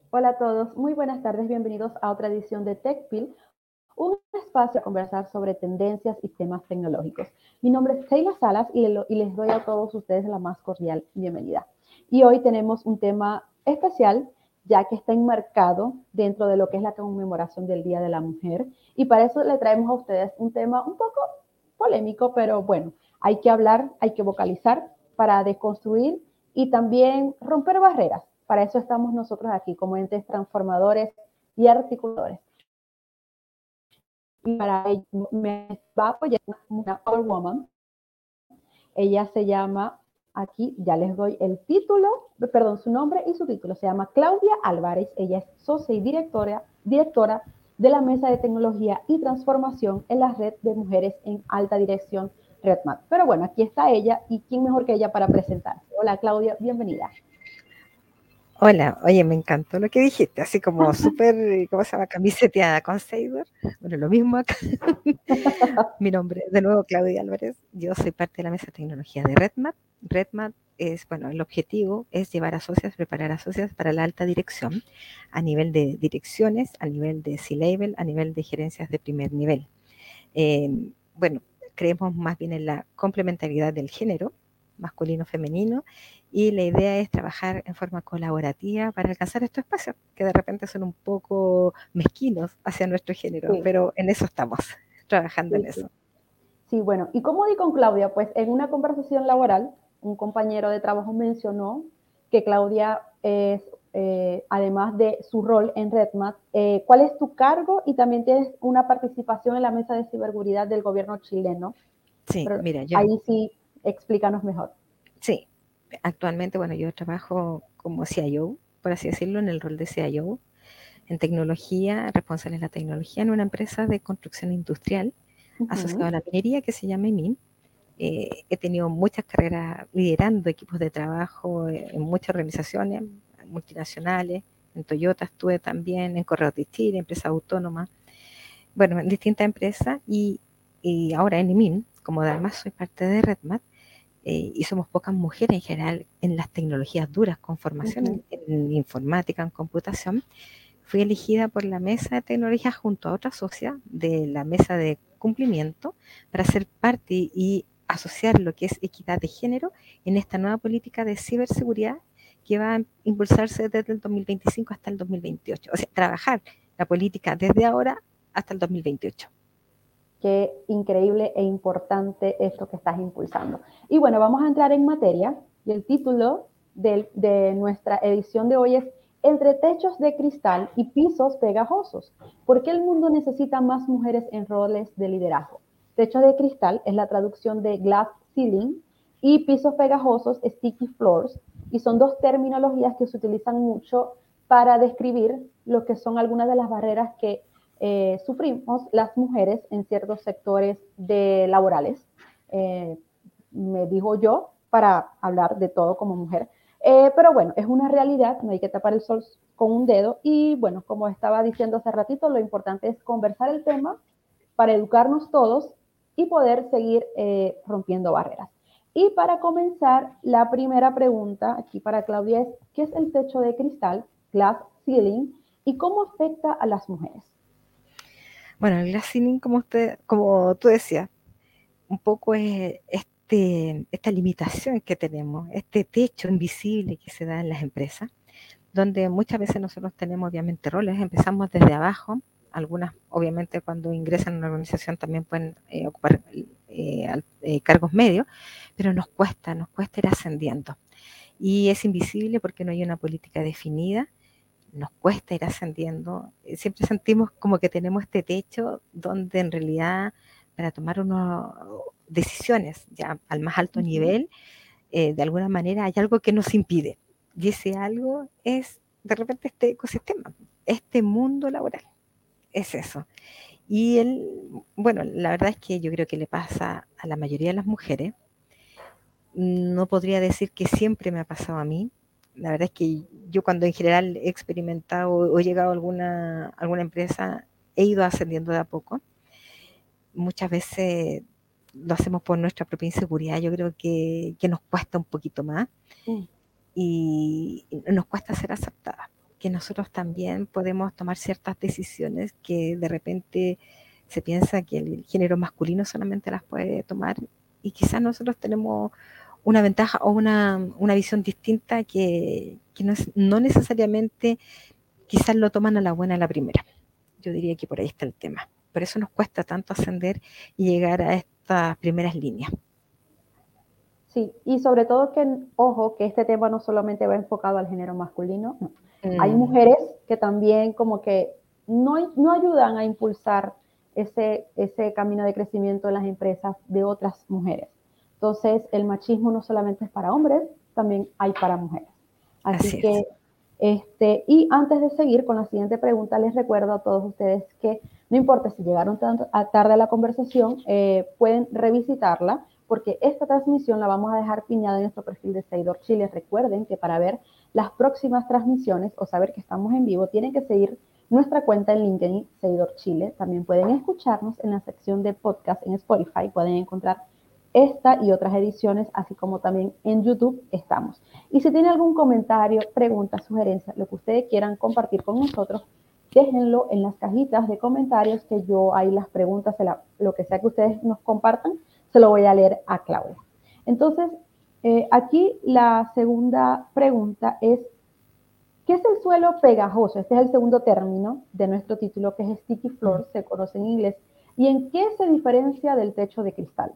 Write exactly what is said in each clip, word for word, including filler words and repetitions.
Hola a todos, muy buenas tardes, bienvenidos a otra edición de TechPil, un espacio para conversar sobre tendencias y temas tecnológicos. Mi nombre es Sheila Salas y, y les doy a todos ustedes la más cordial bienvenida. Y hoy tenemos un tema especial, ya que está enmarcado dentro de lo que es la conmemoración del Día de la Mujer. Y para eso le traemos a ustedes un tema un poco polémico, pero bueno, hay que hablar, hay que vocalizar para deconstruir y también romper barreras. Para eso estamos nosotros aquí como entes transformadores y articuladores. Y para ello me va a apoyar una Power Woman. Ella se llama, aquí ya les doy el título, perdón, su nombre y su título. Se llama Claudia Álvarez. Ella es socia y directora, directora de la Mesa de Tecnología y Transformación en la Red de Mujeres en Alta Dirección, RedMat. Pero bueno, aquí está ella y quién mejor que ella para presentarse. Hola Claudia, bienvenida. Hola, oye, me encantó lo que dijiste, así como súper, ¿cómo se llama? Camiseteada con Seidor. Bueno, lo mismo acá. Mi nombre, de nuevo, Claudia Álvarez. Yo soy parte de la mesa de tecnología de RedMat. RedMat es, bueno, el objetivo es llevar a socias, preparar a socias para la alta dirección a nivel de direcciones, a nivel de C-Level, a nivel de gerencias de primer nivel. Eh, bueno, creemos más bien en la complementariedad del género, masculino-femenino, y la idea es trabajar en forma colaborativa para alcanzar estos espacios, que de repente son un poco mezquinos hacia nuestro género, Sí, pero en eso estamos, trabajando en sí, sí. eso. Sí, bueno, y como di con Claudia, pues en una conversación laboral, un compañero de trabajo mencionó que Claudia es, eh, además de su rol en RedMat, eh, ¿cuál es tu cargo? Y también tienes una participación en la mesa de ciberseguridad del gobierno chileno. Sí, Pero mira, yo, ahí sí, explícanos mejor. sí, actualmente, bueno, yo trabajo como C I O, por así decirlo, en el rol de C I O, en tecnología, responsable de la tecnología en una empresa de construcción industrial Uh asociada a -huh. la minería que se llama EMIN. Eh, he tenido muchas carreras liderando equipos de trabajo eh, en muchas organizaciones multinacionales. En Toyota estuve también, en Correos de Chile, empresa autónoma, bueno, en distintas empresas y, y ahora en EMIN, como además soy parte de RedMat, eh, y somos pocas mujeres en general en las tecnologías duras con Uh formación -huh. en, en informática, en computación, fui elegida por la mesa de tecnología junto a otra socia de la mesa de cumplimiento para ser parte y asociar lo que es equidad de género en esta nueva política de ciberseguridad que va a impulsarse desde el dos mil veinticinco hasta el dos mil veintiocho. O sea, trabajar la política desde ahora hasta el dos mil veintiocho. Qué increíble e importante esto que estás impulsando. Y bueno, vamos a entrar en materia y el título de, de nuestra edición de hoy es Entre techos de cristal y pisos pegajosos. ¿Por qué el mundo necesita más mujeres en roles de liderazgo? Techo de cristal es la traducción de glass ceiling y pisos pegajosos, sticky floors, y son dos terminologías que se utilizan mucho para describir lo que son algunas de las barreras que eh, sufrimos las mujeres en ciertos sectores de laborales. Eh, me digo yo para hablar de todo como mujer. Eh, pero bueno, es una realidad, no hay que tapar el sol con un dedo y bueno, como estaba diciendo hace ratito, lo importante es conversar el tema para educarnos todos y poder seguir eh, rompiendo barreras. Y para comenzar, la primera pregunta aquí para Claudia es, ¿qué es el techo de cristal, glass ceiling, y cómo afecta a las mujeres? Bueno, el glass ceiling, como, usted, como tú decías, un poco es este, esta limitación que tenemos, este techo invisible que se da en las empresas, donde muchas veces nosotros tenemos obviamente roles, empezamos desde abajo, algunas obviamente cuando ingresan a una organización también pueden eh, ocupar eh, eh, cargos medios, pero nos cuesta, nos cuesta ir ascendiendo. Y es invisible porque no hay una política definida, nos cuesta ir ascendiendo, siempre sentimos como que tenemos este techo donde en realidad para tomar unas decisiones ya al más alto Uh -huh. nivel, eh, de alguna manera hay algo que nos impide. Y ese algo es de repente este ecosistema, este mundo laboral. Es eso. Y él, bueno, la verdad es que yo creo que le pasa a la mayoría de las mujeres. No podría decir que siempre me ha pasado a mí. La verdad es que yo cuando en general he experimentado o he llegado a alguna, alguna empresa, he ido ascendiendo de a poco. Muchas veces lo hacemos por nuestra propia inseguridad. Yo creo que, que nos cuesta un poquito más Uh y nos cuesta ser aceptada. que nosotros también podemos tomar ciertas decisiones que de repente se piensa que el género masculino solamente las puede tomar, y quizás nosotros tenemos una ventaja o una, una visión distinta que, que no, es, no necesariamente quizás lo toman a la buena a la primera. Yo diría que por ahí está el tema. Por eso nos cuesta tanto ascender y llegar a estas primeras líneas. Sí, y sobre todo que, ojo, que este tema no solamente va enfocado al género masculino, no. Mm. Hay mujeres que también como que no, no ayudan a impulsar ese, ese camino de crecimiento en las empresas de otras mujeres. Entonces, el machismo no solamente es para hombres, también hay para mujeres. Así, Así que, es. este, y antes de seguir con la siguiente pregunta, les recuerdo a todos ustedes que no importa si llegaron tanto, a tarde a la conversación, eh, pueden revisitarla, porque esta transmisión la vamos a dejar piñada en nuestro perfil de Seguidor Chile. Recuerden que para ver las próximas transmisiones o saber que estamos en vivo, tienen que seguir nuestra cuenta en LinkedIn, Seguidor Chile. También pueden escucharnos en la sección de podcast en Spotify. Pueden encontrar esta y otras ediciones, así como también en YouTube estamos. Y si tienen algún comentario, pregunta, sugerencia, lo que ustedes quieran compartir con nosotros, déjenlo en las cajitas de comentarios, que yo ahí las preguntas, lo que sea que ustedes nos compartan, se lo voy a leer a Claudia. Entonces, eh, aquí la segunda pregunta es, ¿qué es el suelo pegajoso? Este es el segundo término de nuestro título, que es sticky floor, se conoce en inglés. ¿Y en qué se diferencia del techo de cristal?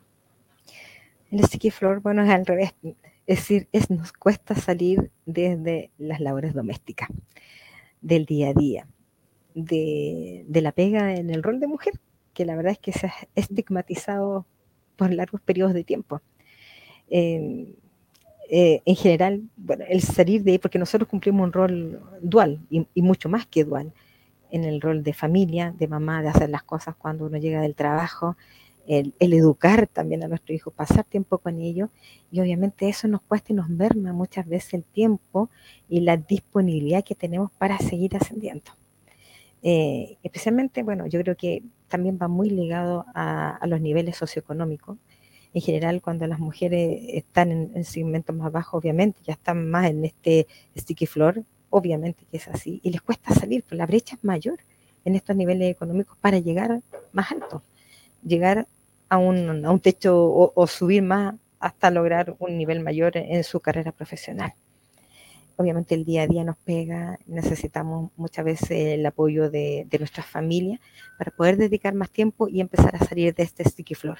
El sticky floor, bueno, es al revés. Es decir, es, nos cuesta salir desde las labores domésticas, del día a día, de, de la pega en el rol de mujer, que la verdad es que se ha estigmatizado por largos periodos de tiempo. Eh, eh, en general, bueno, el salir de ahí, porque nosotros cumplimos un rol dual y, y mucho más que dual, en el rol de familia, de mamá, de hacer las cosas cuando uno llega del trabajo, el, el educar también a nuestro hijo, pasar tiempo con ellos, y obviamente eso nos cuesta y nos merma muchas veces el tiempo y la disponibilidad que tenemos para seguir ascendiendo. Eh, especialmente, bueno, yo creo que también va muy ligado a, a los niveles socioeconómicos. En general, cuando las mujeres están en, en segmentos más bajos, obviamente ya están más en este sticky floor, obviamente que es así, y les cuesta salir, pero la brecha es mayor en estos niveles económicos para llegar más alto, llegar a un, a un techo o, o subir más hasta lograr un nivel mayor en, en su carrera profesional. Obviamente el día a día nos pega, necesitamos muchas veces el apoyo de, de nuestras familias para poder dedicar más tiempo y empezar a salir de este sticky floor.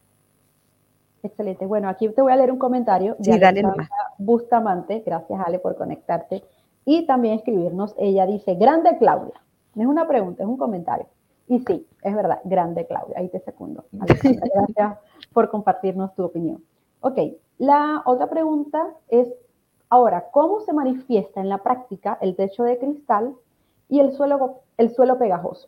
Excelente. Bueno, aquí te voy a leer un comentario de sí, Alexandra Bustamante. Gracias, Ale, por conectarte. Y también escribirnos. Ella dice, grande Claudia. No es una pregunta, es un comentario. Y sí, es verdad, grande Claudia. Ahí te secundo. Alexandra, gracias por compartirnos tu opinión. Ok, la otra pregunta es, ahora, ¿cómo se manifiesta en la práctica el techo de cristal y el suelo, el suelo pegajoso?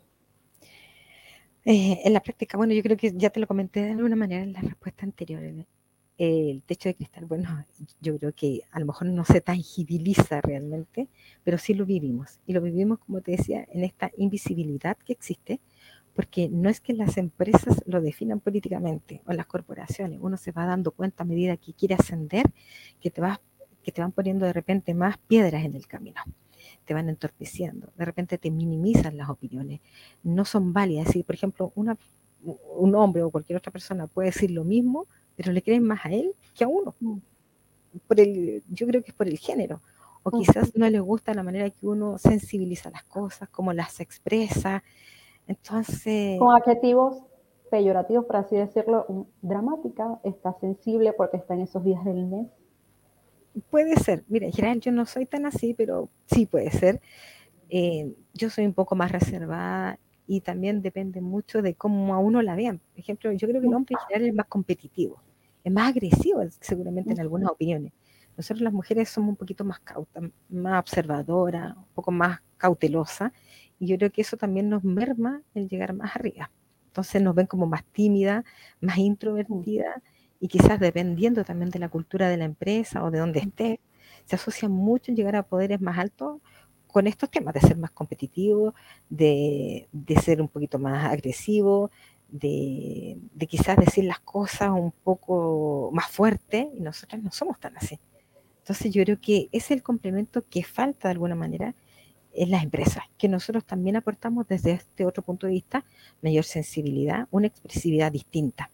Eh, en la práctica, bueno, yo creo que ya te lo comenté de alguna manera en la respuesta anterior. Eh, el techo de cristal, bueno, yo creo que a lo mejor no se tangibiliza realmente, pero sí lo vivimos. Y lo vivimos, como te decía, en esta invisibilidad que existe, porque no es que las empresas lo definan políticamente o las corporaciones, uno se va dando cuenta a medida que quiere ascender, que te, vas, que te van poniendo de repente más piedras en el camino, te van entorpeciendo, de repente te minimizan las opiniones, no son válidas. Si, por ejemplo, una, un hombre o cualquier otra persona puede decir lo mismo, pero le creen más a él que a uno. Por el, yo creo que es por el género. O quizás no les gusta la manera que uno sensibiliza las cosas, cómo las expresa. Entonces... Con adjetivos peyorativos, por así decirlo, dramática, está sensible porque está en esos días del mes. Puede ser. Mira, en general yo no soy tan así, pero sí puede ser. Eh, yo soy un poco más reservada y también depende mucho de cómo a uno la vean. Por ejemplo, yo creo que el hombre en general es más competitivo, es más agresivo seguramente en algunas opiniones. Nosotros las mujeres somos un poquito más cautas, más observadoras, un poco más cautelosas, y yo creo que eso también nos merma el llegar más arriba. Entonces nos ven como más tímidas, más introvertidas, y quizás dependiendo también de la cultura de la empresa o de donde esté, se asocia mucho en llegar a poderes más altos con estos temas, de ser más competitivo, de, de ser un poquito más agresivo, de, de quizás decir las cosas un poco más fuerte, y nosotros no somos tan así. Entonces yo creo que es el complemento que falta de alguna manera, en las empresas, que nosotros también aportamos desde este otro punto de vista mayor sensibilidad, una expresividad distinta,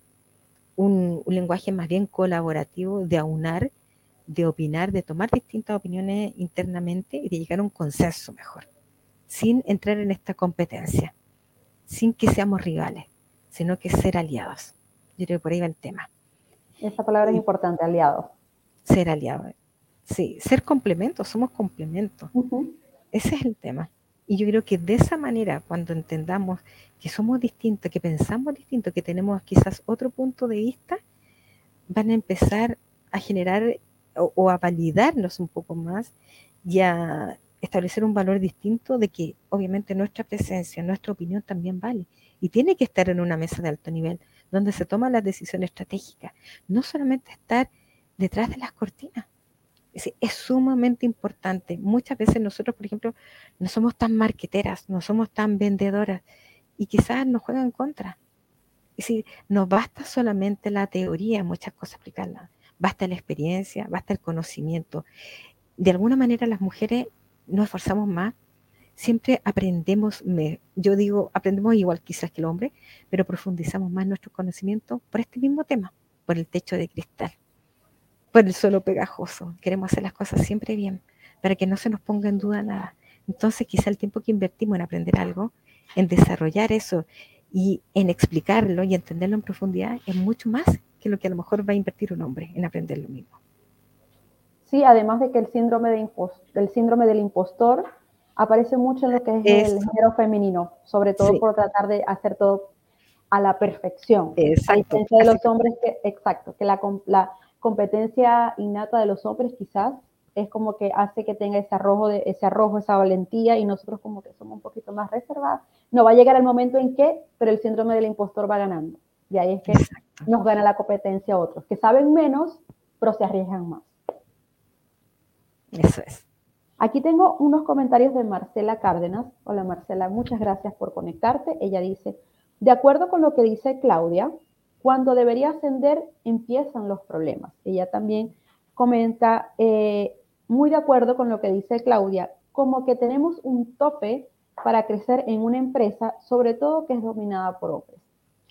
un, un lenguaje más bien colaborativo de aunar, de opinar, de tomar distintas opiniones internamente y de llegar a un consenso mejor, sin entrar en esta competencia, sin que seamos rivales, sino que ser aliados. Yo creo que por ahí va el tema. Esa palabra es Y importante, aliados. ser aliados. Sí, ser complementos, somos complementos. Uh-huh. Ese es el tema. Y yo creo que de esa manera, cuando entendamos que somos distintos, que pensamos distinto, que tenemos quizás otro punto de vista, van a empezar a generar o, o a validarnos un poco más y a establecer un valor distinto de que obviamente nuestra presencia, nuestra opinión también vale. Y tiene que estar en una mesa de alto nivel, donde se toman las decisiones estratégicas, no solamente estar detrás de las cortinas. Es, es sumamente importante. Muchas veces nosotros, por ejemplo, no somos tan marqueteras, no somos tan vendedoras y quizás nos juegan en contra. Es decir, no basta solamente la teoría, muchas cosas explicarlas. Basta la experiencia, basta el conocimiento. De alguna manera las mujeres nos esforzamos más, siempre aprendemos, me, yo digo, aprendemos igual quizás que el hombre, pero profundizamos más nuestro conocimiento por este mismo tema, por el techo de cristal, por el suelo pegajoso. Queremos hacer las cosas siempre bien, para que no se nos ponga en duda nada. Entonces quizá el tiempo que invertimos en aprender algo, en desarrollar eso y en explicarlo y entenderlo en profundidad es mucho más que lo que a lo mejor va a invertir un hombre en aprender lo mismo. Sí, además de que el síndrome, de impos el síndrome del impostor aparece mucho en lo que es el Eso, género femenino, sobre todo sí, por tratar de hacer todo a la perfección. A exacto, diferencia de casi los perfecto. hombres, que, exacto, que la, la competencia innata de los hombres quizás es como que hace que tenga ese arrojo, de, ese arrojo, esa valentía, y nosotros como que somos un poquito más reservados. No va a llegar el momento en que, pero el síndrome del impostor va ganando. Y ahí es que Exacto. nos gana la competencia a otros, que saben menos, pero se arriesgan más. Eso es. Aquí tengo unos comentarios de Marcela Cárdenas. Hola Marcela, muchas gracias por conectarte. Ella dice, de acuerdo con lo que dice Claudia, cuando debería ascender empiezan los problemas. Ella también comenta, eh, muy de acuerdo con lo que dice Claudia, como que tenemos un tope para crecer en una empresa, sobre todo que es dominada por hombres.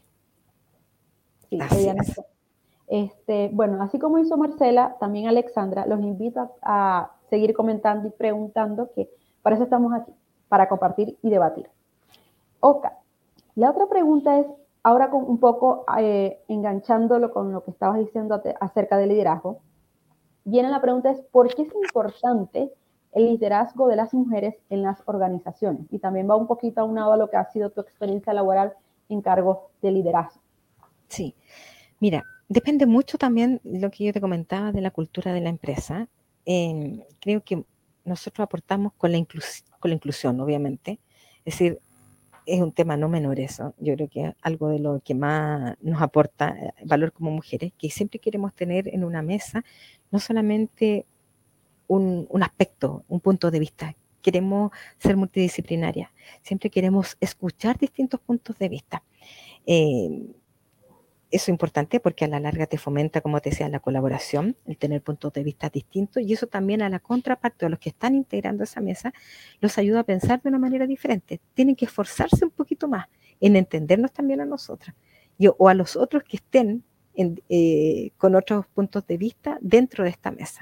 Sí, Así ella nos... es. Este, bueno, así como hizo Marcela, también Alexandra, los invito a, a seguir comentando y preguntando, que para eso estamos aquí, para compartir y debatir. Ok, la otra pregunta es, ahora con un poco eh, enganchándolo con lo que estabas diciendo acerca del liderazgo, viene la pregunta es, ¿por qué es importante el liderazgo de las mujeres en las organizaciones? Y también va un poquito aunado a lo que ha sido tu experiencia laboral en cargos de liderazgo. Sí, mira, depende mucho también lo que yo te comentaba de la cultura de la empresa. Eh, creo que nosotros aportamos con la, inclus con la inclusión, obviamente. Es decir, es un tema no menor eso. Yo creo que es algo de lo que más nos aporta eh, valor como mujeres, que siempre queremos tener en una mesa no solamente un, un aspecto, un punto de vista. Queremos ser multidisciplinarias. Siempre queremos escuchar distintos puntos de vista. Eh, Eso es importante porque a la larga te fomenta, como te decía, la colaboración, el tener puntos de vista distintos, y eso también a la contraparte, a los que están integrando esa mesa, los ayuda a pensar de una manera diferente. Tienen que esforzarse un poquito más en entendernos también a nosotras y, o a los otros que estén en, eh, con otros puntos de vista dentro de esta mesa.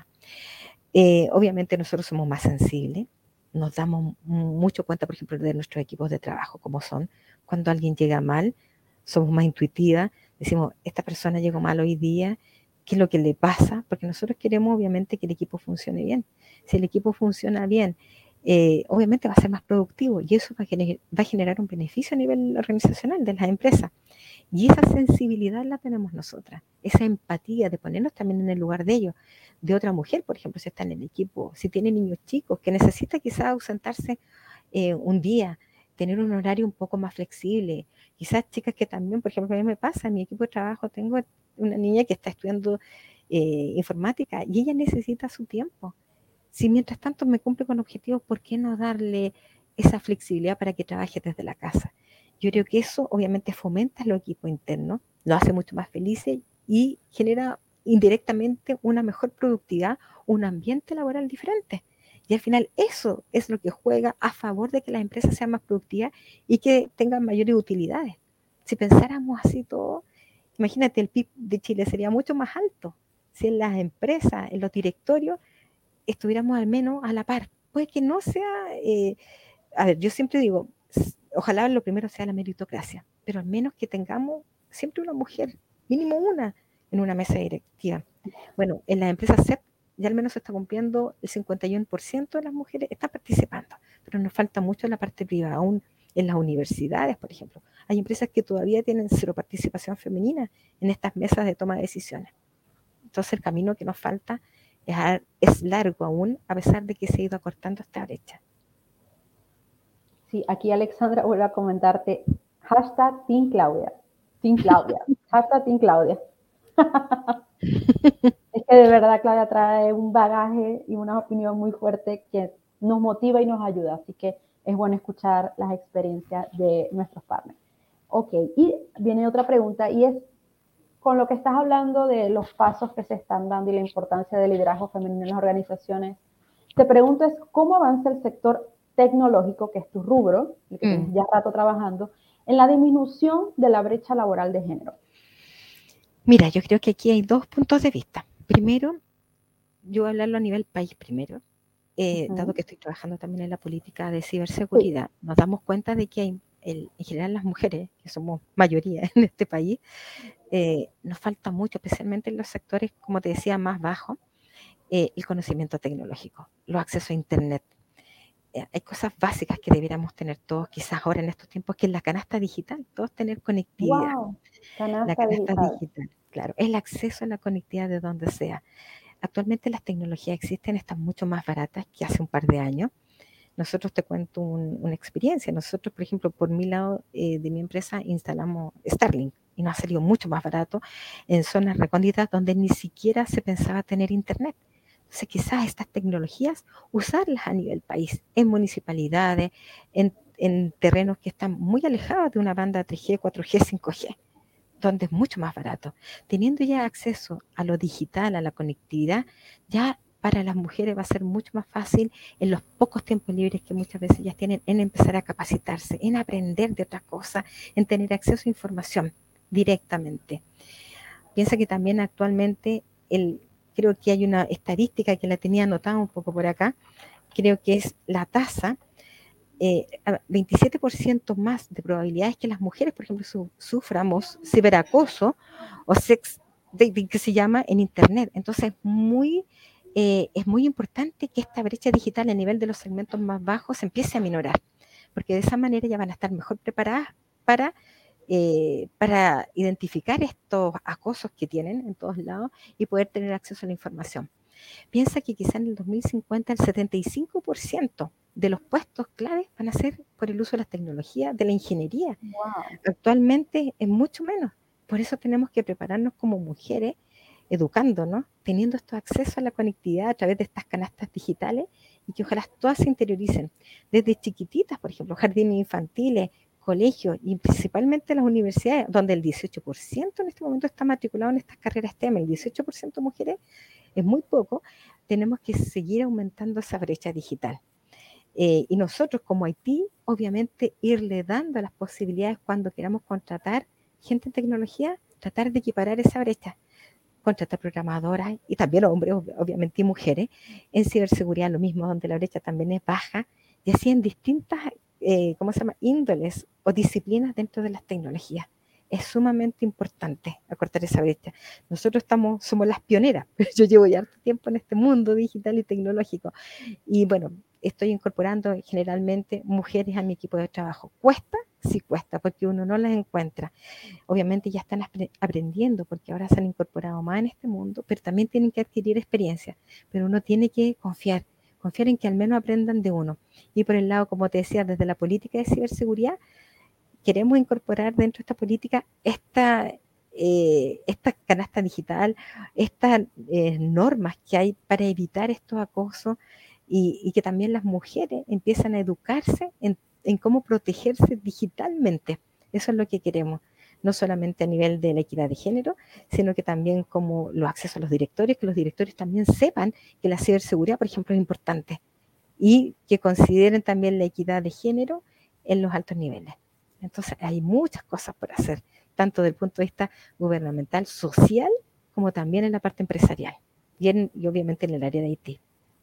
Eh, obviamente nosotros somos más sensibles, nos damos mucho cuenta, por ejemplo, de nuestros equipos de trabajo, como son. Cuando alguien llega mal, somos más intuitivas, decimos, esta persona llegó mal hoy día, ¿qué es lo que le pasa? Porque nosotros queremos obviamente que el equipo funcione bien. Si el equipo funciona bien, eh, obviamente va a ser más productivo y eso va a, gener va a generar un beneficio a nivel organizacional de las empresas. Y esa sensibilidad la tenemos nosotras, esa empatía de ponernos también en el lugar de ellos, de otra mujer, por ejemplo, si está en el equipo, si tiene niños chicos, que necesita quizás ausentarse eh, un día, tener un horario un poco más flexible. Quizás chicas que también, por ejemplo, a mí me pasa, en mi equipo de trabajo tengo una niña que está estudiando eh, informática y ella necesita su tiempo. Si mientras tanto me cumple con objetivos, ¿por qué no darle esa flexibilidad para que trabaje desde la casa? Yo creo que eso obviamente fomenta los equipos internos, lo hace mucho más felices y genera indirectamente una mejor productividad, un ambiente laboral diferente. Y al final eso es lo que juega a favor de que las empresas sean más productivas y que tengan mayores utilidades. Si pensáramos así todo, imagínate, el P I B de Chile sería mucho más alto si en las empresas, en los directorios, estuviéramos al menos a la par. Puede que no sea, eh, a ver, yo siempre digo, ojalá lo primero sea la meritocracia, pero al menos que tengamos siempre una mujer, mínimo una, en una mesa directiva. Bueno, en las empresas C E P ya al menos se está cumpliendo el cincuenta y uno por ciento de las mujeres están participando, pero nos falta mucho en la parte privada, aún en las universidades, por ejemplo. Hay empresas que todavía tienen cero participación femenina en estas mesas de toma de decisiones. Entonces el camino que nos falta es, es largo aún, a pesar de que se ha ido acortando esta brecha. Sí, aquí Alexandra vuelve a comentarte, hashtag Team Claudia, Team Claudia, hashtag Team Claudia. Es que de verdad Claudia trae un bagaje y una opinión muy fuerte que nos motiva y nos ayuda, así que es bueno escuchar las experiencias de nuestros partners. Ok, y viene otra pregunta y es, con lo que estás hablando de los pasos que se están dando y la importancia del liderazgo femenino en las organizaciones, te pregunto es, ¿cómo avanza el sector tecnológico, que es tu rubro, el que mm. tienes ya rato trabajando, en la disminución de la brecha laboral de género? Mira, yo creo que aquí hay dos puntos de vista. Primero, yo voy a hablarlo a nivel país primero, eh, uh-huh. dado que estoy trabajando también en la política de ciberseguridad, sí. Nos damos cuenta de que hay, el, en general las mujeres, que somos mayoría en este país, eh, nos falta mucho, especialmente en los sectores, como te decía, más bajos, eh, el conocimiento tecnológico, los accesos a Internet. Eh, hay cosas básicas que deberíamos tener todos, quizás ahora en estos tiempos, que es la canasta digital, todos tener conectividad. Wow, canasta la canasta digital. digital. Claro, el acceso a la conectividad de donde sea. Actualmente las tecnologías existen, están mucho más baratas que hace un par de años. Nosotros te cuento un, una experiencia. Nosotros, por ejemplo, por mi lado eh, de mi empresa instalamos Starlink y nos ha salido mucho más barato en zonas recónditas donde ni siquiera se pensaba tener internet. Entonces, quizás estas tecnologías, usarlas a nivel país, en municipalidades, en, en terrenos que están muy alejados de una banda tres G, cuatro G, cinco G, donde es mucho más barato. Teniendo ya acceso a lo digital, a la conectividad, ya para las mujeres va a ser mucho más fácil en los pocos tiempos libres que muchas veces ellas tienen, en empezar a capacitarse, en aprender de otras cosas, en tener acceso a información directamente. Piensa que también actualmente, el, creo que hay una estadística que la tenía anotada un poco por acá, creo que es la tasa, Eh, veintisiete por ciento más de probabilidades que las mujeres, por ejemplo, su, suframos ciberacoso o sex dating, que se llama en Internet. Entonces, muy, eh, es muy importante que esta brecha digital a nivel de los segmentos más bajos se empiece a minorar, porque de esa manera ya van a estar mejor preparadas para, eh, para identificar estos acosos que tienen en todos lados y poder tener acceso a la información. Piensa que quizá en el dos mil cincuenta el setenta y cinco por ciento de los puestos claves van a ser por el uso de las tecnologías, de la ingeniería. Wow. Actualmente es mucho menos. Por eso tenemos que prepararnos como mujeres, educándonos, teniendo estos accesos a la conectividad a través de estas canastas digitales y que ojalá todas se interioricen. Desde chiquititas, por ejemplo, jardines infantiles, colegios y principalmente las universidades, donde el dieciocho por ciento en este momento está matriculado en estas carreras STEM, el dieciocho por ciento mujeres, es muy poco, tenemos que seguir aumentando esa brecha digital. Eh, y nosotros como Haití, obviamente, irle dando las posibilidades cuando queramos contratar gente en tecnología, tratar de equiparar esa brecha, contratar programadoras y también hombres, obviamente, y mujeres. En ciberseguridad lo mismo, donde la brecha también es baja, y así en distintas, eh, ¿cómo se llama?, índoles o disciplinas dentro de las tecnologías. Es sumamente importante acortar esa brecha. Nosotros estamos, somos las pioneras, pero yo llevo ya harto tiempo en este mundo digital y tecnológico. Y bueno, estoy incorporando generalmente mujeres a mi equipo de trabajo. ¿Cuesta? Sí cuesta, porque uno no las encuentra. Obviamente ya están aprendiendo, porque ahora se han incorporado más en este mundo, pero también tienen que adquirir experiencia. Pero uno tiene que confiar, confiar en que al menos aprendan de uno. Y por el lado, como te decía, desde la política de ciberseguridad, queremos incorporar dentro de esta política esta, eh, esta canasta digital, estas eh, normas que hay para evitar estos acosos y, y que también las mujeres empiezan a educarse en, en cómo protegerse digitalmente. Eso es lo que queremos, no solamente a nivel de la equidad de género, sino que también como los accesos a los directorios, que los directorios también sepan que la ciberseguridad, por ejemplo, es importante. y que consideren también la equidad de género en los altos niveles. Entonces hay muchas cosas por hacer, tanto desde el punto de vista gubernamental, social, como también en la parte empresarial y, en, y obviamente en el área de I T.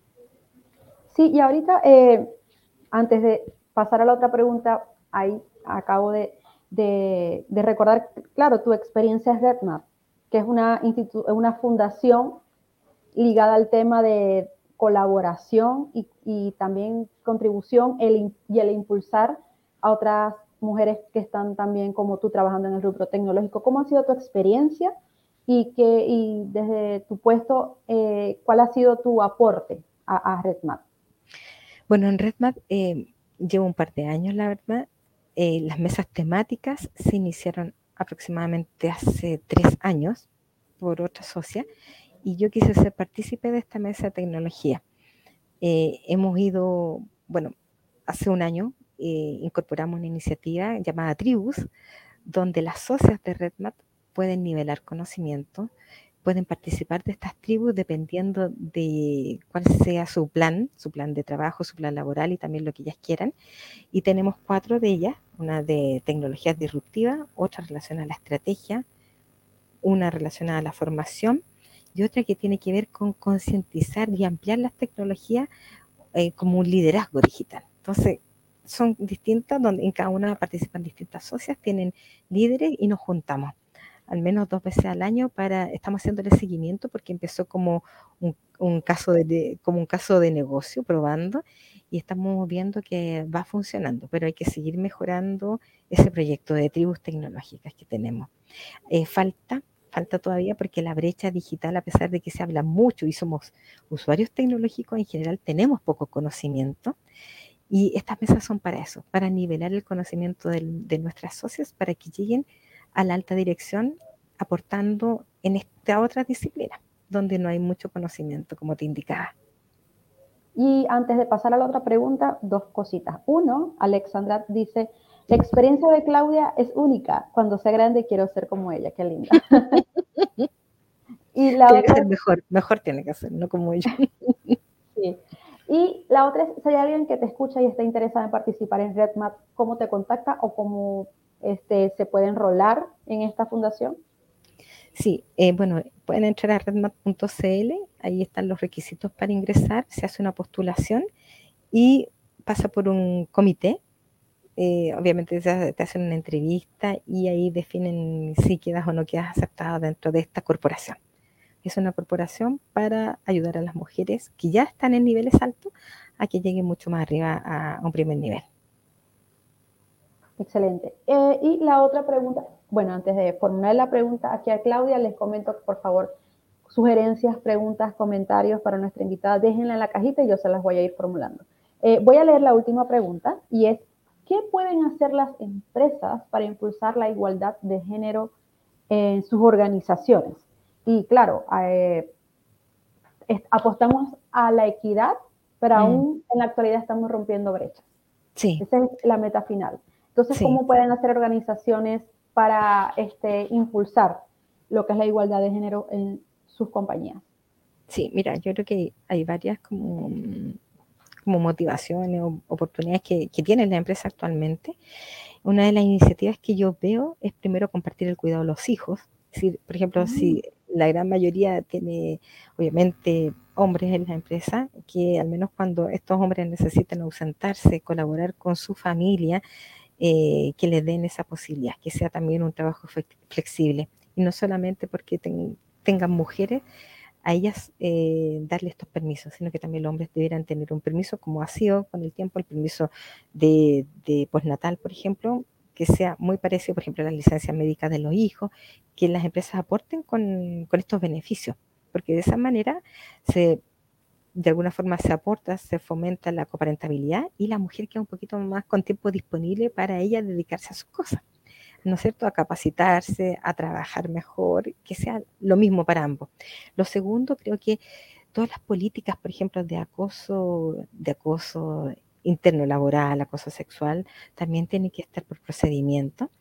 Sí, y ahorita, eh, antes de pasar a la otra pregunta, ahí acabo de, de, de recordar, claro, tu experiencia es RedMap, que es una, una fundación ligada al tema de colaboración y, y también contribución el, y el impulsar a otras mujeres que están también como tú trabajando en el rubro tecnológico. ¿Cómo ha sido tu experiencia y, que, y desde tu puesto, eh, cuál ha sido tu aporte a, a RedMap? Bueno, en RedMap eh, llevo un par de años, la verdad. Eh, las mesas temáticas se iniciaron aproximadamente hace tres años por otra socia y yo quise ser partícipe de esta mesa de tecnología. Eh, hemos ido, bueno, hace un año eh, incorporamos una iniciativa llamada Tribus, donde las socias de RedMap pueden nivelar conocimiento, pueden participar de estas tribus dependiendo de cuál sea su plan, su plan de trabajo, su plan laboral y también lo que ellas quieran. Y tenemos cuatro de ellas, una de tecnologías disruptivas, otra relacionada a la estrategia, una relacionada a la formación y otra que tiene que ver con concientizar y ampliar las tecnologías eh, como un liderazgo digital. Entonces, son distintas, donde en cada una participan distintas socias, tienen líderes y nos juntamos al menos dos veces al año para, estamos haciéndole seguimiento porque empezó como un, un caso de, como un caso de negocio, probando, y estamos viendo que va funcionando, pero hay que seguir mejorando ese proyecto de tribus tecnológicas que tenemos. Eh, falta, falta todavía porque la brecha digital, a pesar de que se habla mucho y somos usuarios tecnológicos en general, tenemos poco conocimiento. Y estas mesas son para eso, para nivelar el conocimiento del, de nuestras socias, para que lleguen a la alta dirección aportando en esta otra disciplina, donde no hay mucho conocimiento, como te indicaba. Y antes de pasar a la otra pregunta, dos cositas. Uno, Alexandra dice, la experiencia de Claudia es única. Cuando sea grande quiero ser como ella. Qué linda. Y la Tiene que otra ser mejor, mejor tiene que ser, no como yo. Sí. Y la otra es, si hay alguien que te escucha y está interesado en participar en RedMap, ¿cómo te contacta o cómo este, se puede enrolar en esta fundación? Sí, eh, bueno, pueden entrar a redmap punto c l, ahí están los requisitos para ingresar, se hace una postulación y pasa por un comité. Eh, obviamente te, te hacen una entrevista y ahí definen si quedas o no quedas aceptada dentro de esta corporación. Es una corporación para ayudar a las mujeres que ya están en niveles altos a que lleguen mucho más arriba a un primer nivel. Excelente. Eh, y la otra pregunta, bueno, antes de formular la pregunta aquí a Claudia, les comento que por favor, sugerencias, preguntas, comentarios para nuestra invitada, déjenla en la cajita y yo se las voy a ir formulando. Eh, voy a leer la última pregunta y es, ¿qué pueden hacer las empresas para impulsar la igualdad de género en sus organizaciones? Y claro, eh, apostamos a la equidad, pero Mm, aún en la actualidad estamos rompiendo brechas. sí, Esa es la meta final. Entonces, sí, ¿cómo pueden hacer organizaciones para este, impulsar lo que es la igualdad de género en sus compañías? sí. Mira, yo creo que hay varias como, como motivaciones o oportunidades que, que tienen la empresa actualmente. Una de las iniciativas que yo veo es primero compartir el cuidado de los hijos. Es decir, por ejemplo, Mm. si la gran mayoría tiene, obviamente, hombres en la empresa, que al menos cuando estos hombres necesitan ausentarse, colaborar con su familia, eh, que les den esa posibilidad, que sea también un trabajo flexible. Y no solamente porque ten, tengan mujeres, a ellas eh, darle estos permisos, sino que también los hombres debieran tener un permiso, como ha sido con el tiempo el permiso de, de postnatal, por ejemplo, que sea muy parecido, por ejemplo, a las licencias médicas de los hijos, que las empresas aporten con, con estos beneficios, porque de esa manera se, de alguna forma se aporta, se fomenta la coparentabilidad y la mujer queda un poquito más con tiempo disponible para ella dedicarse a sus cosas, ¿no es cierto?, a capacitarse, a trabajar mejor, que sea lo mismo para ambos. Lo segundo, creo que todas las políticas, por ejemplo, de acoso, de acoso interno laboral, acoso sexual, también tienen que estar por procedimiento.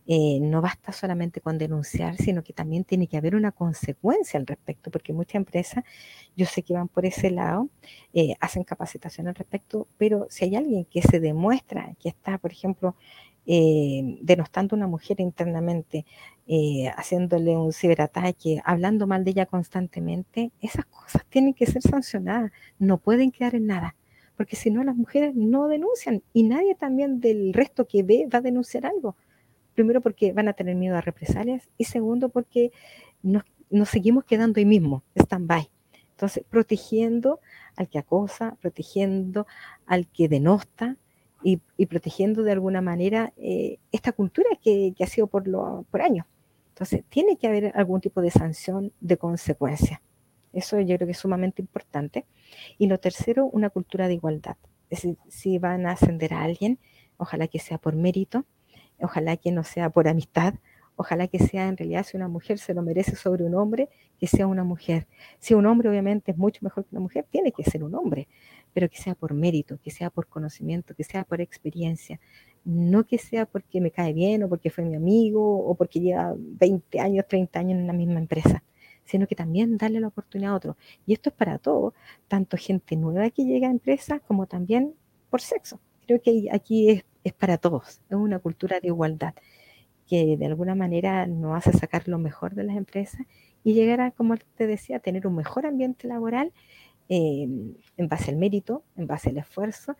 Eh, no basta solamente con denunciar, sino que también tiene que haber una consecuencia al respecto, porque muchas empresas, yo sé que van por ese lado, eh, hacen capacitación al respecto, pero si hay alguien que se demuestra que está, por ejemplo, eh, denostando a una mujer internamente, eh, haciéndole un ciberataque, hablando mal de ella constantemente, esas cosas tienen que ser sancionadas, no pueden quedar en nada, porque si no las mujeres no denuncian y nadie también del resto que ve va a denunciar algo. Primero porque van a tener miedo a represalias y segundo porque nos, nos seguimos quedando ahí mismo, stand-by. Entonces, protegiendo al que acosa, protegiendo al que denosta y, y protegiendo de alguna manera eh, esta cultura que, que ha sido por, lo, por años. Entonces, tiene que haber algún tipo de sanción, de consecuencia. Eso yo creo que es sumamente importante. Y lo tercero, una cultura de igualdad. Es decir, si van a ascender a alguien, ojalá que sea por mérito, ojalá que no sea por amistad, ojalá que sea en realidad, si una mujer se lo merece sobre un hombre, que sea una mujer. Si un hombre obviamente es mucho mejor que una mujer, tiene que ser un hombre, pero que sea por mérito, que sea por conocimiento, que sea por experiencia, no que sea porque me cae bien o porque fue mi amigo o porque lleva veinte años, treinta años en la misma empresa, sino que también darle la oportunidad a otro. Y esto es para todos, tanto gente nueva que llega a empresas como también por sexo. Creo que aquí es, es para todos, es una cultura de igualdad que de alguna manera nos hace sacar lo mejor de las empresas y llegar a, como te decía, tener un mejor ambiente laboral eh, en base al mérito, en base al esfuerzo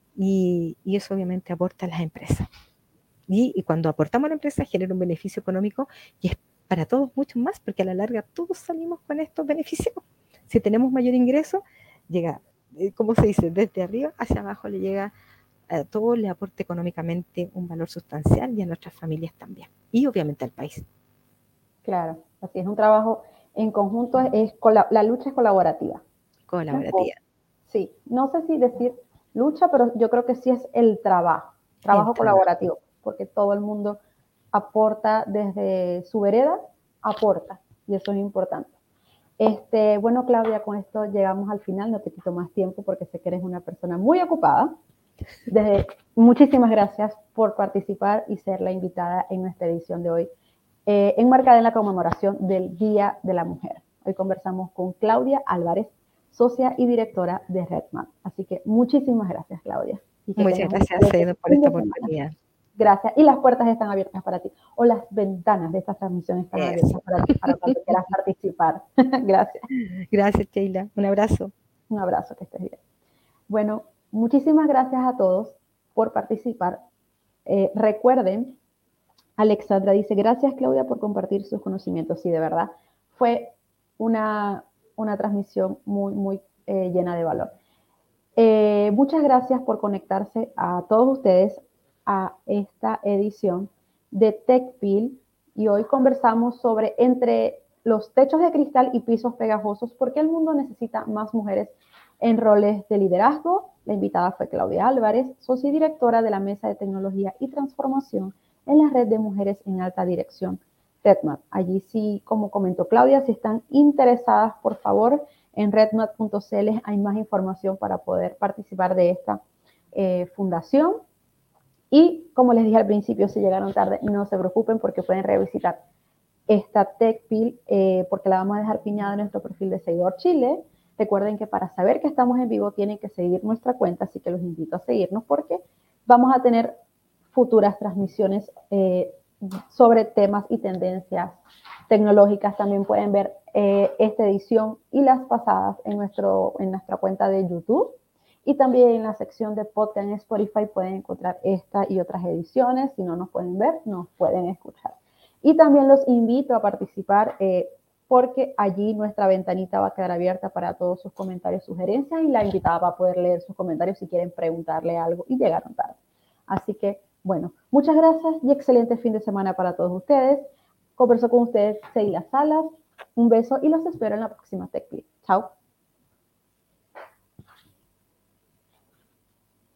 y, y eso obviamente aporta a las empresas. Y, y cuando aportamos a la empresa genera un beneficio económico y es para todos mucho más porque a la larga todos salimos con estos beneficios. Si tenemos mayor ingreso, llega, eh, ¿cómo se dice? Desde arriba hacia abajo le llega a todo, le aporta económicamente un valor sustancial y a nuestras familias también. Y obviamente al país. Claro, así es un trabajo en conjunto, es la lucha es colaborativa. Colaborativa. Sí, no sé si decir lucha, pero yo creo que sí es el trabajo, trabajo el colaborativo, trabajo. Porque todo el mundo aporta desde su vereda, aporta, y eso es importante. Este, bueno, Claudia, con esto llegamos al final, no te quito más tiempo porque sé que eres una persona muy ocupada. Desde, muchísimas gracias por participar y ser la invitada en nuestra edición de hoy, eh, enmarcada en la conmemoración del Día de la Mujer. Hoy conversamos con Claudia Álvarez, socia y directora de RedMap. Así que muchísimas gracias, Claudia. Y que Muchas gracias, Seido, por esta oportunidad. Gracias. Y las puertas están abiertas para ti. O las ventanas de esta transmisión están Eso. abiertas para ti, para cuando quieras participar. Gracias. Gracias, Sheila. Un abrazo. Un abrazo, que estés bien. Bueno, muchísimas gracias a todos por participar. Eh, recuerden, Alexandra dice, gracias, Claudia, por compartir sus conocimientos. Sí, de verdad, fue una, una transmisión muy, muy eh, llena de valor. Eh, muchas gracias por conectarse a todos ustedes a esta edición de TechPil y hoy conversamos sobre entre los techos de cristal y pisos pegajosos, ¿por qué el mundo necesita más mujeres en roles de liderazgo? La invitada fue Claudia Álvarez, socia y directora de la Mesa de Tecnología y Transformación en la Red de Mujeres en Alta Dirección, RedMap. Allí sí, como comentó Claudia, si están interesadas, por favor, en redmap punto c l hay más información para poder participar de esta eh, fundación. Y como les dije al principio, si llegaron tarde, no se preocupen porque pueden revisitar esta TechPil eh, porque la vamos a dejar piñada en nuestro perfil de Seguidor Chile. Recuerden que para saber que estamos en vivo tienen que seguir nuestra cuenta, así que los invito a seguirnos porque vamos a tener futuras transmisiones eh, sobre temas y tendencias tecnológicas. También pueden ver eh, esta edición y las pasadas en, nuestro, en nuestra cuenta de YouTube. Y también en la sección de podcast en Spotify pueden encontrar esta y otras ediciones. Si no nos pueden ver, nos pueden escuchar. Y también los invito a participar eh, porque allí nuestra ventanita va a quedar abierta para todos sus comentarios, sugerencias y la invitada va a poder leer sus comentarios si quieren preguntarle algo y llegaron tarde. Así que, bueno, muchas gracias y excelente fin de semana para todos ustedes. Conversó con ustedes Sheila Salas. Un beso y los espero en la próxima TechClip. Chao.